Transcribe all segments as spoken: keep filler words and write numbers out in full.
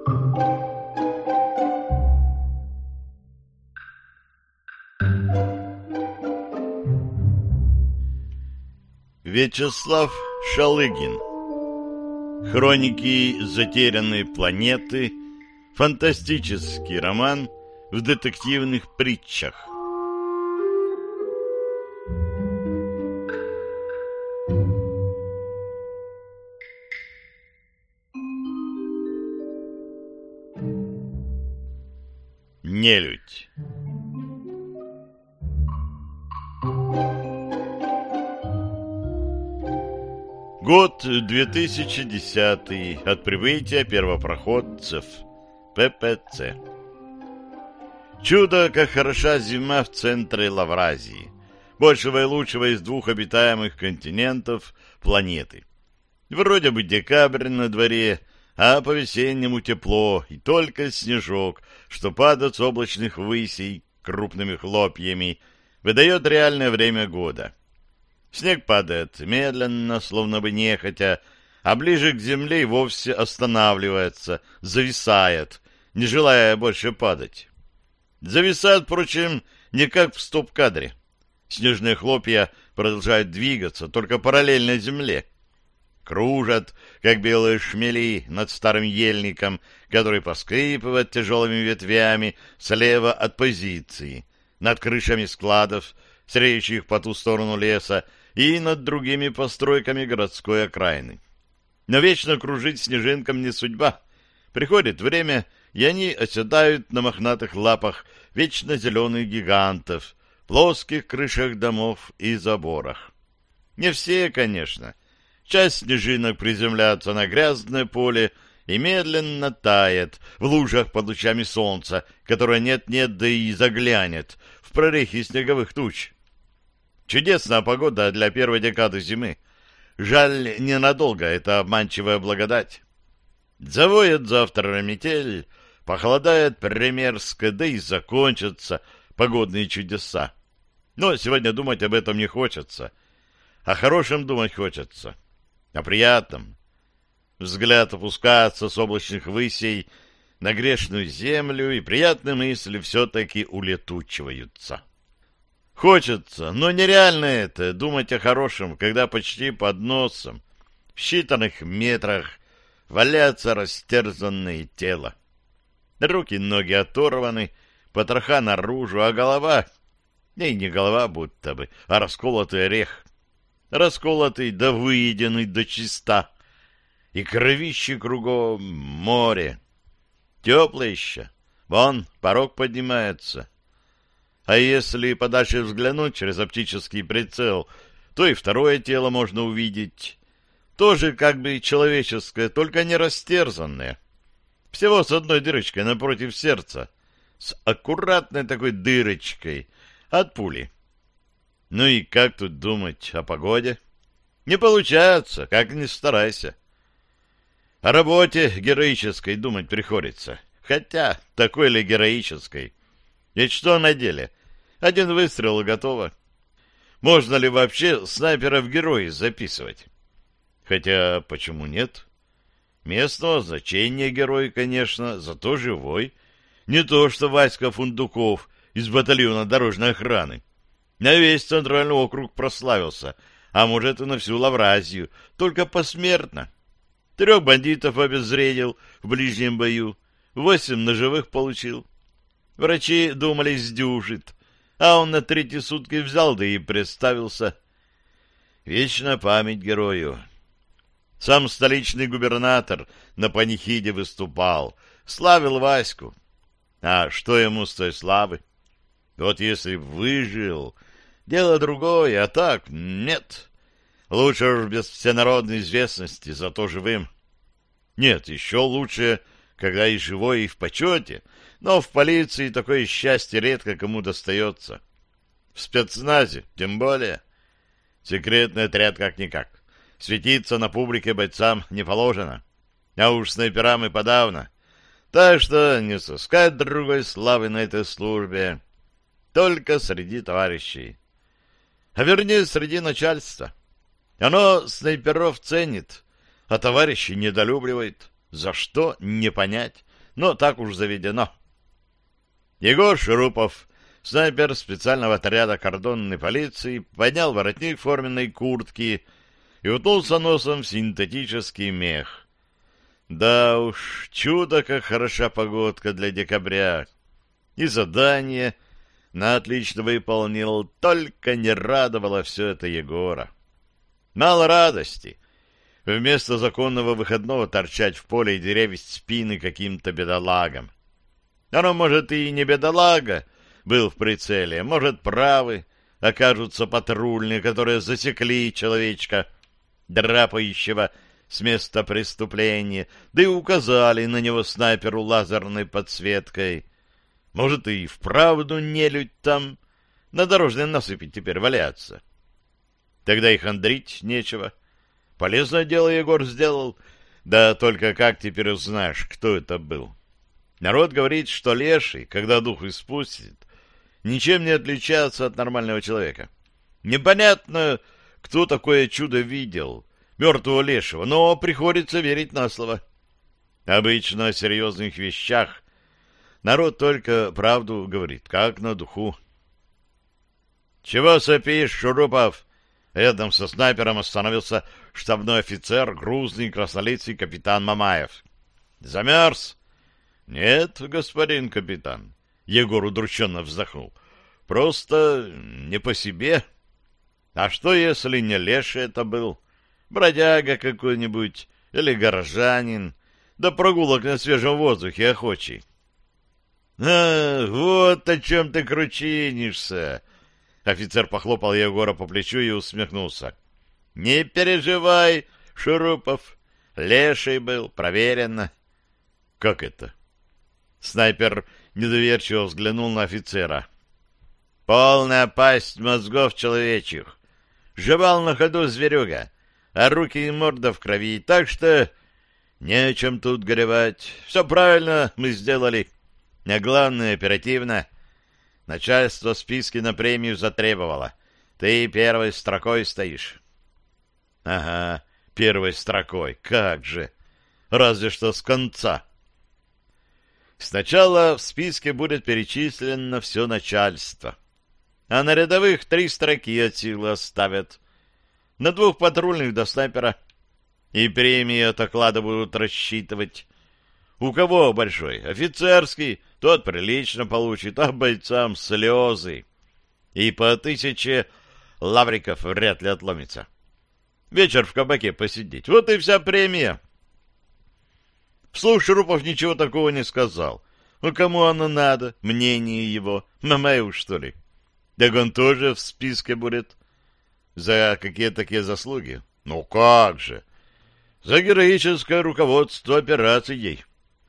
Вячеслав Шалыгин. Хроники затерянной планеты. Фантастический роман в детективных притчах. Нелюдь. Год две тысячи десятый. От прибытия первопроходцев. ППЦ. Чудо, как хороша зима в центре Лавразии, большего и лучшего из двух обитаемых континентов планеты. Вроде бы декабрь на дворе, а по-весеннему тепло, и только снежок, что падает с облачных высей крупными хлопьями, выдает реальное время года. Снег падает медленно, словно бы нехотя, а ближе к земле и вовсе останавливается, зависает, не желая больше падать. Зависает, впрочем, не как в стоп-кадре. Снежные хлопья продолжают двигаться, только параллельно земле. Кружат, как белые шмели, над старым ельником, который поскрипывает тяжелыми ветвями слева от позиции, над крышами складов, среющих по ту сторону леса, и над другими постройками городской окраины. Но вечно кружить снежинкам не судьба. Приходит время, и они оседают на мохнатых лапах вечно зеленых гигантов, плоских крышах домов и заборах. Не все, конечно. Часть снежинок приземляется на грязное поле и медленно тает в лужах под лучами солнца, которое нет-нет, да и заглянет в прорехи снеговых туч. Чудесная погода для первой декады зимы. Жаль, ненадолго, это обманчивая благодать. Завоет завтра метель, похолодает примерзко, да и закончатся погодные чудеса. Но сегодня думать об этом не хочется. О хорошем думать хочется. О приятном. Взгляд опускается с облачных высей на грешную землю, и приятные мысли все-таки улетучиваются. Хочется, но нереально это, думать о хорошем, когда почти под носом, в считанных метрах, валяется растерзанное тело. Руки и ноги оторваны, потроха наружу, а голова... И не голова будто бы, а расколотый орех. Расколотый да выеденный до чиста. И кровище кругом море. Тепло еще. Вон, порог поднимается. А если подальше взглянуть через оптический прицел, то и второе тело можно увидеть. Тоже как бы человеческое, только не растерзанное. Всего с одной дырочкой напротив сердца. С аккуратной такой дырочкой от пули. Ну и как тут думать о погоде? Не получается, как ни старайся. О работе героической думать приходится. Хотя, такой ли героической? Ведь что на деле? Один выстрел и готово. Можно ли вообще снайпера в герои записывать? Хотя, почему нет? Местного значения герой, конечно, зато живой. Не то что Васька Фундуков из батальона дорожной охраны. На весь центральный округ прославился, а может и на всю Лавразию, только посмертно. Трех бандитов обезвредил в ближнем бою, восемь ножевых получил. Врачи думали, сдюжит, а он на третьи сутки взял, да и представился. Вечная память герою. Сам столичный губернатор на панихиде выступал, славил Ваську. А что ему с той славы? Вот если б выжил, дело другое, а так нет. Лучше уж без всенародной известности, зато живым. Нет, еще лучше, когда и живой, и в почете, но в полиции такое счастье редко кому достается. В спецназе тем более. Секретный отряд как-никак. Светиться на публике бойцам не положено, а уж снайперам и подавно. Так что не сыскать другой славы на этой службе, только среди товарищей. А вернее, среди начальства. Оно снайперов ценит, а товарищей недолюбливает. За что — не понять. но так уж заведено. Егор Шурупов, снайпер специального отряда кордонной полиции, поднял воротник форменной куртки и уткнулся носом в синтетический мех. Да уж, чудо, как хороша погодка для декабря. И задание на отлично выполнил, только не радовало все это Егора. Мало радости. Вместо законного выходного торчать в поле и деревья спины каким-то бедолагам. Оно, может, и не бедолага был в прицеле, может, правы окажутся патрульные, которые засекли человечка, драпающего с места преступления, да и указали на него снайперу лазерной подсветкой. Может, и вправду нелюдь там на дорожной насыпи теперь валяться. Тогда и хандрить нечего. Полезное дело Егор сделал, да только как теперь узнаешь, кто это был? Народ говорит, что леший, когда дух испустит, ничем не отличается от нормального человека. Непонятно, кто такое чудо видел, мертвого лешего, но приходится верить на слово. Обычно о серьезных вещах народ только правду говорит, как на духу. — Чего сопишь, Шурупов? Рядом со снайпером остановился штабной офицер, грузный краснолицый капитан Мамаев. — Замерз? — Нет, господин капитан. Егор удрученно вздохнул. — Просто не по себе. А что, если не леший это был? Бродяга какой-нибудь или горожанин, да прогулок на свежем воздухе охочий. — А, вот о чем ты кручинишься! Офицер похлопал Егора по плечу и усмехнулся. — Не переживай, Шурупов. Леший был, проверено. — Как это? Снайпер недоверчиво взглянул на офицера. — Полная пасть мозгов человечьих. Жевал на ходу зверюга, а руки и морда в крови, так что не о чем тут горевать. Все правильно мы сделали. А главное, оперативно. Начальство списки на премию затребовало. Ты первой строкой стоишь. — Ага, первой строкой. Как же! Разве что с конца. Сначала в списке будет перечислено все начальство. А на рядовых три строки от силы оставят. На двух патрульных до снайпера. И премии от оклада будут рассчитывать. У кого большой? Офицерский, тот прилично получит, а бойцам слезы. И по тысяче лавриков вряд ли отломится. Вечер в кабаке посидеть. Вот и вся премия. Вслух Шурупов ничего такого не сказал. Ну, кому оно надо? Мнение его. Мамаев, что ли? Так он тоже в списке будет. За какие такие заслуги? Ну, как же. За героическое руководство операцией.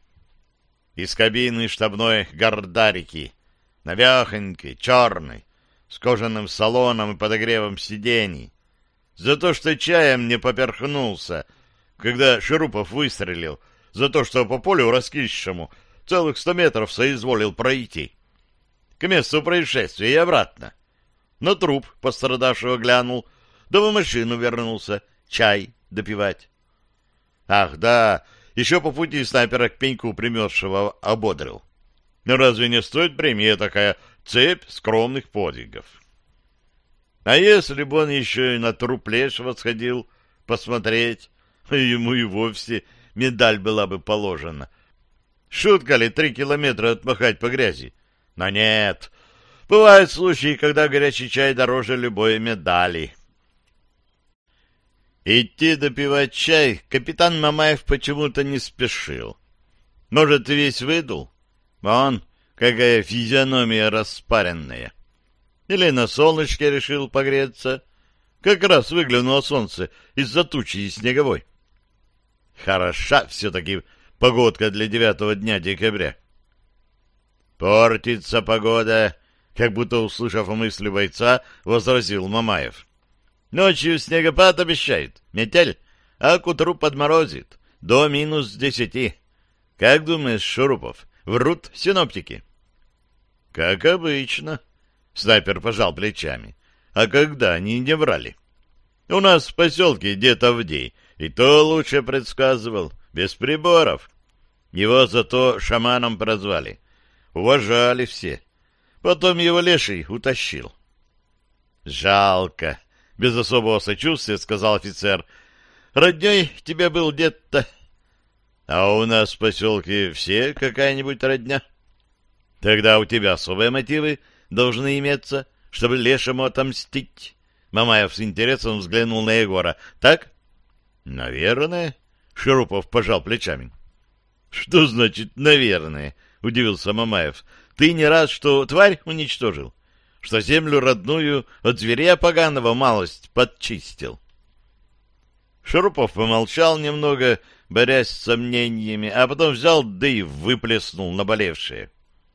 Из кабины штабной гордарики, навехонькой, черной, с кожаным салоном и подогревом сидений. За то, что чаем не поперхнулся, когда Шурупов выстрелил, за то, что по полю раскисшему целых сто метров соизволил пройти. К месту происшествия и обратно. На труп пострадавшего глянул, да в машину вернулся чай допивать. Ах, да, еще по пути снайпера к пеньку примерзшего ободрил. Но разве не стоит премия такая цепь скромных подвигов? А если бы он еще и на труп лешего сходил посмотреть, ему и вовсе медаль была бы положена. Шутка ли три километра отмахать по грязи? Но нет, бывают случаи, когда горячий чай дороже любой медали. Идти допивать чай капитан Мамаев почему-то не спешил. Может, весь выдул? Вон, какая физиономия распаренная. Или на солнышке решил погреться. Как раз выглянуло солнце из-за тучи снеговой. Хороша все-таки погодка для девятого дня декабря. Портится погода, как будто, услышав мысли бойца, возразил Мамаев. Ночью снегопад обещает, метель, а к утру подморозит, до минус десяти. Как думаешь, Шурупов, врут синоптики? Как обычно, снайпер пожал плечами. А когда они не врали? У нас в поселке дед Авдей и то лучше предсказывал, без приборов. Его зато шаманом прозвали. Уважали все. Потом его леший утащил. «Жалко», — без особого сочувствия сказал офицер. «Родней тебе был дед-то». «А у нас в поселке все какая-нибудь родня?» «Тогда у тебя особые мотивы должны иметься, чтобы лешему отомстить». Мамаев с интересом взглянул на Егора. «Так?» «Наверное», — Шурупов пожал плечами. «Что значит «наверное»?» — удивился Мамаев. «Ты не рад, что тварь уничтожил? Что землю родную от зверя поганого малость подчистил?» Шурупов помолчал немного, борясь с сомнениями, а потом взял, да и выплеснул наболевшее.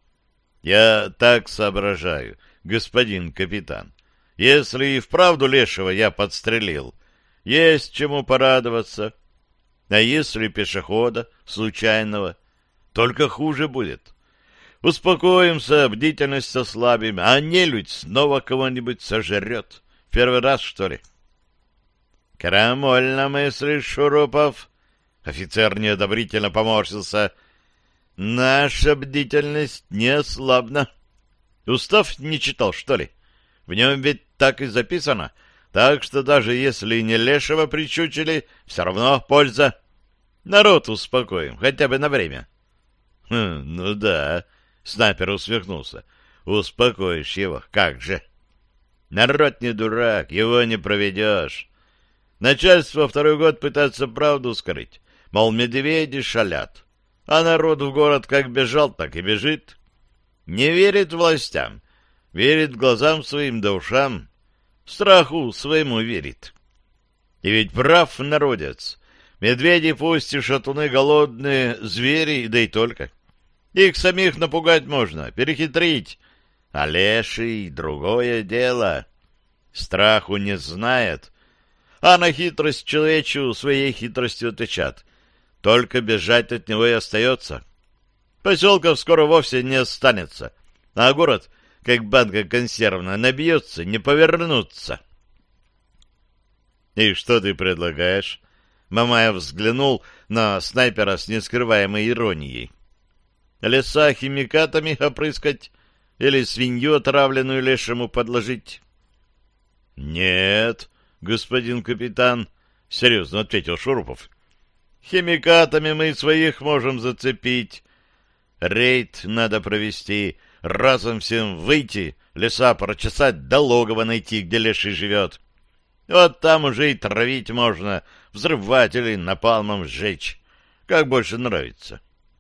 «Я так соображаю, господин капитан. Если и вправду лешего я подстрелил, есть чему порадоваться. А если пешехода, случайного, только хуже будет. Успокоимся, бдительность ослабим, а нелюдь снова кого-нибудь сожрет. Первый раз, что ли?» «Крамольно мыслишь, Шурупов?» Офицер неодобрительно поморщился. «Наша бдительность не ослабна. Устав не читал, что ли? В нем ведь так и записано. Так что даже если не лешего причучили, все равно польза. Народ успокоим, хотя бы на время». Хм, «Ну да», — снайпер усмехнулся. «Успокоишь его, как же? Народ не дурак, его не проведешь. Начальство второй год пытается правду скрыть, мол, медведи шалят. А народ в город как бежал, так и бежит. Не верит властям, верит глазам своим да ушам, страху своему верит. И ведь прав народец. Медведи пусть и шатуны голодные, звери, да и только. Их самих напугать можно, перехитрить. А леший — другое дело. Страху не знает, а на хитрость человечью своей хитростью отвечат. Только бежать от него и остается. Поселков скоро вовсе не останется, а город, как банка консервная, набьется, не повернуться. — И что ты предлагаешь? Мамаев взглянул на снайпера с нескрываемой иронией. — Леса химикатами опрыскать или свинью отравленную лешему подложить? — Нет, господин капитан, — серьезно ответил Шурупов. — Химикатами мы своих можем зацепить. Рейд надо провести, разом всем выйти, леса прочесать, да логово найти, где леший живет. Вот там уже и травить можно, взрывать или напалмом сжечь, как больше нравится.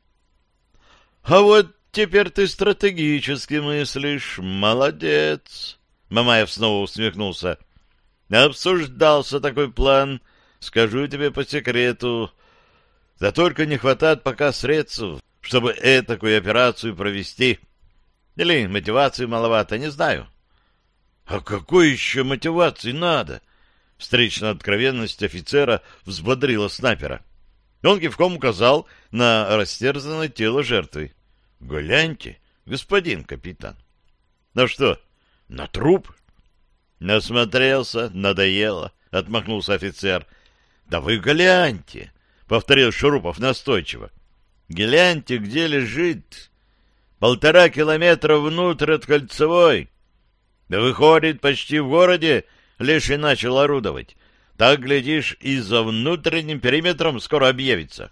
— А вот теперь ты стратегически мыслишь. Молодец. Мамаев снова усмехнулся. — Обсуждался такой план, скажу тебе по секрету. Да только не хватает пока средств, чтобы этакую операцию провести. Или мотивации маловато, не знаю. — А какой еще мотивации надо? Встречная откровенность офицера взбодрила снайпера. Он кивком указал на растерзанное тело жертвы. — Гляньте, господин капитан. — Ну что, на труп? — Насмотрелся, надоело, — отмахнулся офицер. — Да вы гляньте, — повторил Шурупов настойчиво. — Гляньте, где лежит. Полтора километра внутрь от Кольцевой. Да выходит, почти в городе леший начал орудовать. Так, глядишь, и за внутренним периметром скоро объявится.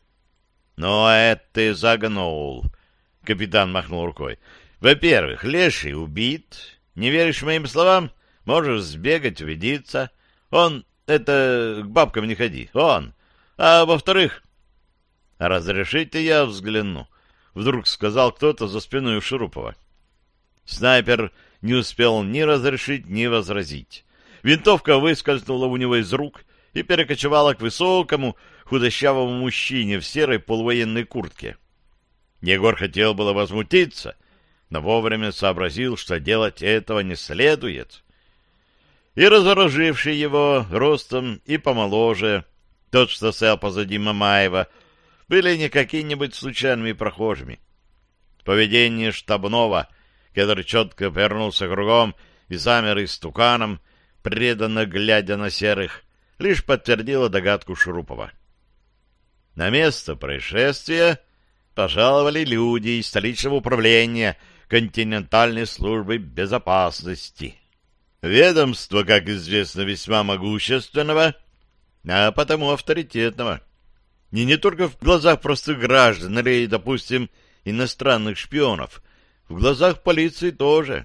— Ну, а это ты загнул, — капитан махнул рукой. — Во-первых, леший убит. Не веришь моим словам? Можешь сбегать, убедиться. Он, это, к бабкам не ходи, он. А во-вторых... — Разрешите я взгляну? — вдруг сказал кто-то за спиной у Шурупова. Снайпер не успел ни разрешить, ни возразить. Винтовка выскользнула у него из рук и перекочевала к высокому, худощавому мужчине в серой полувоенной куртке. Егор хотел было возмутиться, но вовремя сообразил, что делать этого не следует. И разоруживший его ростом и помоложе, тот, что стоял позади Мамаева, были не какими-нибудь случайными прохожими. Поведение штабного, который четко повернулся кругом и замер истуканом, преданно глядя на серых, лишь подтвердило догадку Шурупова. На место происшествия пожаловали люди из столичного управления континентальной службы безопасности. Ведомство, как известно, весьма могущественного, а потому авторитетного. И не только в глазах простых граждан или, допустим, иностранных шпионов, в глазах полиции тоже.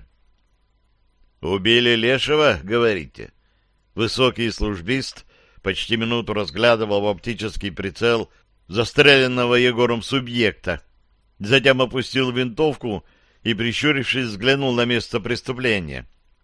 «Убили Лешего, говорите?» Высокий службист почти минуту разглядывал в оптический прицел застреленного Егором субъекта, затем опустил винтовку и, прищурившись, взглянул на место преступления.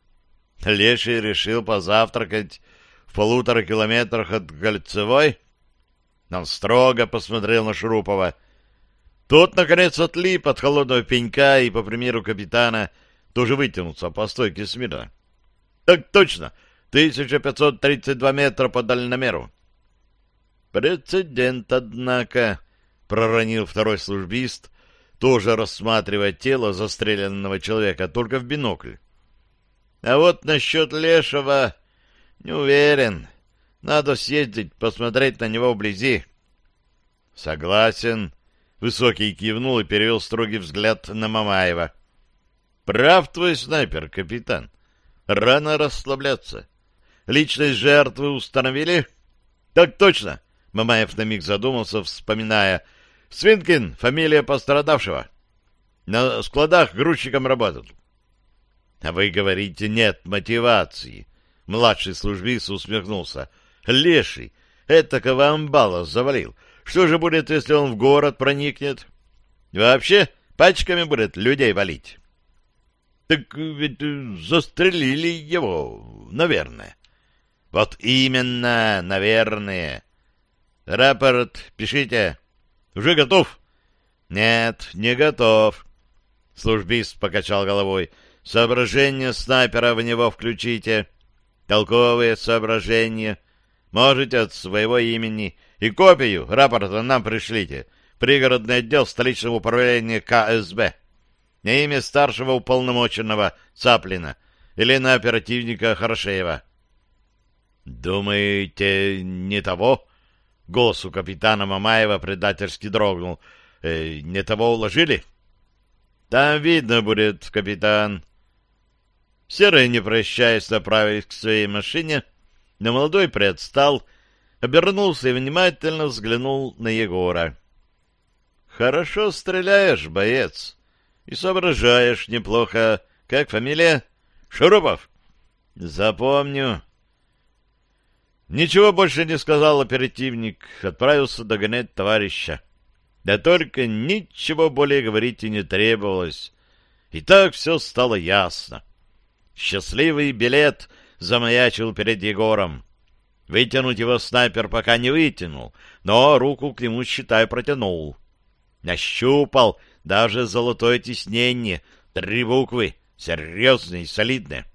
Леший решил позавтракать в полутора километрах от Кольцевой. Он строго посмотрел на Шурупова. Тот, наконец, отлип от холодного пенька и, по примеру капитана, тоже вытянулся по стойке смирно. — Так точно, тысяча пятьсот тридцать два метра по дальномеру. — Прецедент, однако, — проронил второй службист, тоже рассматривая тело застреленного человека, только в бинокль. — А вот насчет Лешего не уверен. Надо съездить, посмотреть на него вблизи. — Согласен. Высокий кивнул и перевел строгий взгляд на Мамаева. — Прав твой снайпер, капитан. Рано расслабляться. Личность жертвы установили? — Так точно. Мамаев на миг задумался, вспоминая. — Свинкин, фамилия пострадавшего. На складах грузчиком работал. — А вы говорите, нет мотивации. Младший службист усмехнулся. — Леший, этакого амбала завалил. Что же будет, если он в город проникнет? Вообще пачками будет людей валить. — Так ведь застрелили его, наверное. — Вот именно, наверное. — Рапорт пишите. — Уже готов? — Нет, не готов. Службист покачал головой. — Соображения снайпера в него включите. Толковые соображения. Можете от своего имени. И копию рапорта нам пришлите. Пригородный отдел столичного управления ка эс бэ. На имя старшего уполномоченного Цаплина или на оперативника Хорошеева. — Думаете, не того? Голос у капитана Мамаева предательски дрогнул. Э, — Не того уложили? — Там видно будет, капитан. Серые, не прощаясь, направились к своей машине, но молодой приотстал, обернулся и внимательно взглянул на Егора. — Хорошо стреляешь, боец, и соображаешь неплохо. Как фамилия? — Шурупов. — Запомню. Ничего больше не сказал оперативник, отправился догонять товарища. Да только ничего более говорить и не требовалось. И так все стало ясно. Счастливый билет замаячил перед Егором. Вытянуть его снайпер пока не вытянул, но руку к нему, считай, протянул. Нащупал даже золотое тиснение, три буквы, серьезные и солидные.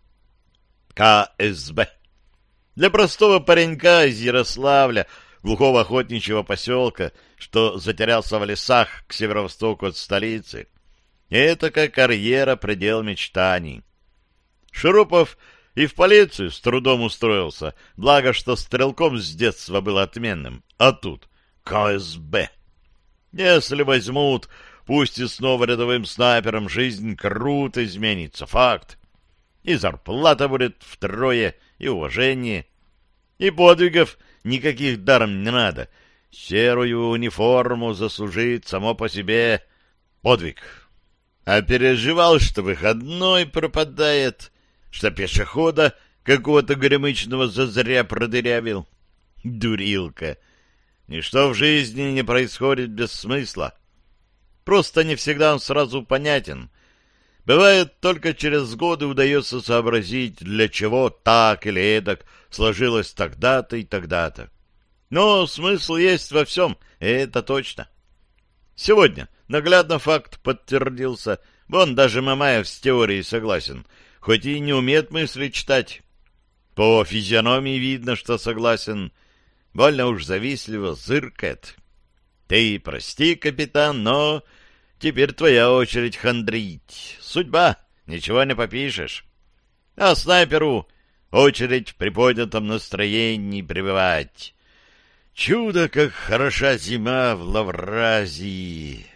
ка эс бэ. Для простого паренька из Ярославля, глухого охотничьего поселка, что затерялся в лесах к северо-востоку от столицы, это как карьера предел мечтаний. Шурупов и в полицию с трудом устроился, благо что стрелком с детства был отменным. А тут ка эс бэ. Если возьмут, пусть и снова рядовым снайпером, жизнь круто изменится, факт. И зарплата будет втрое, и уважение, и подвигов никаких даром не надо. Серую униформу заслужить само по себе подвиг. А переживал, что выходной пропадает, что пешехода какого-то горемычного зазря продырявил. Дурилка! Ничто в жизни не происходит без смысла. Просто не всегда он сразу понятен. Бывает, только через годы удается сообразить, для чего так или эдак сложилось тогда-то и тогда-то. Но смысл есть во всем, это точно. Сегодня наглядно факт подтвердился. Вон даже Мамаев с теорией согласен, хоть и не умеет мысли читать. По физиономии видно, что согласен. Больно уж завистливо зыркает. Ты прости, капитан, но... Теперь твоя очередь хандрить. Судьба, ничего не попишешь. А снайперу очередь в приподнятом настроении пребывать. Чудо, как хороша зима в Лавразии!